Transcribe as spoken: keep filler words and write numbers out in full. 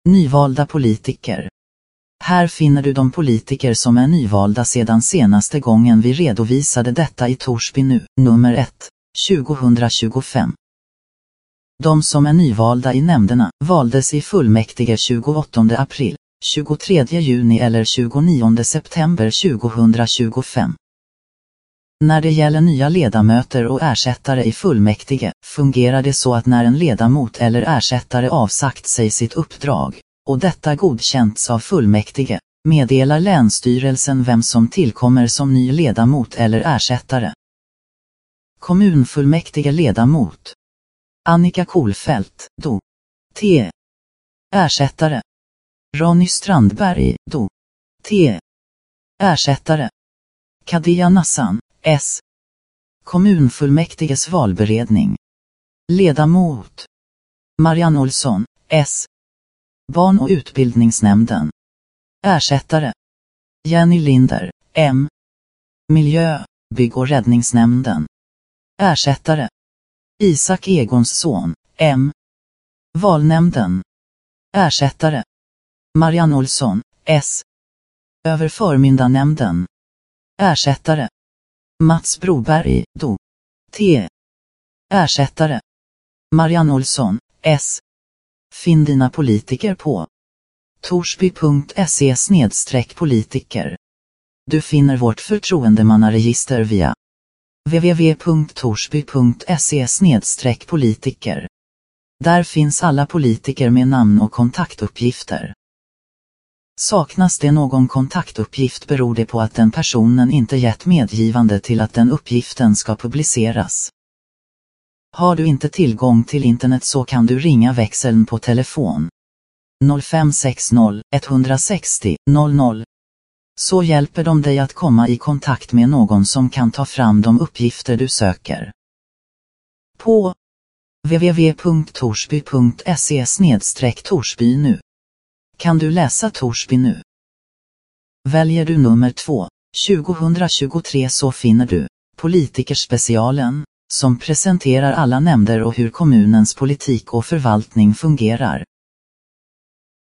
Nyvalda politiker. Här finner du de politiker som är nyvalda sedan senaste gången vi redovisade detta i Torsby nu, nummer ett, tjugohundratjugofem. De som är nyvalda i nämnderna valdes i fullmäktige tjugoåttonde april, tjugotredje juni eller tjugonionde september tjugohundratjugofem. När det gäller nya ledamöter och ersättare i fullmäktige fungerar det så att när en ledamot eller ersättare avsagt sig sitt uppdrag, och detta godkänts av fullmäktige, meddelar länsstyrelsen vem som tillkommer som ny ledamot eller ersättare. Kommunfullmäktige ledamot. Annika Kolfält, do. T. Ersättare. Ronny Strandberg, do. T. Ersättare. Kadia Nassan, S. Kommunfullmäktiges valberedning. Ledamot. Marianne Olsson, S. Barn- och utbildningsnämnden. Ersättare. Jenny Linder, M. Miljö, bygg- och räddningsnämnden. Ersättare. Isak Egonsson, M. Valnämnden. Ersättare. Marianne Olsson, S. Överförmyndarnämnden. Ersättare. Mats Broberg, do. T. Ersättare. Marianne Olsson, S. Finn dina politiker på torsby punkt se snedstreck politiker. Du finner vårt förtroendemannaregister via w w w punkt torsby punkt se snedstreck politiker. Där finns alla politiker med namn och kontaktuppgifter. Saknas det någon kontaktuppgift beror det på att den personen inte gett medgivande till att den uppgiften ska publiceras. Har du inte tillgång till internet så kan du ringa växeln på telefon noll fem sex noll ett sex noll noll noll. Så hjälper de dig att komma i kontakt med någon som kan ta fram de uppgifter du söker. På w w w punkt torsby punkt se snedstreck torsby nu kan du läsa Torsby nu. Väljer du nummer två, tjugohundratjugotre så finner du Politikerspecialen, som presenterar alla nämnder och hur kommunens politik och förvaltning fungerar.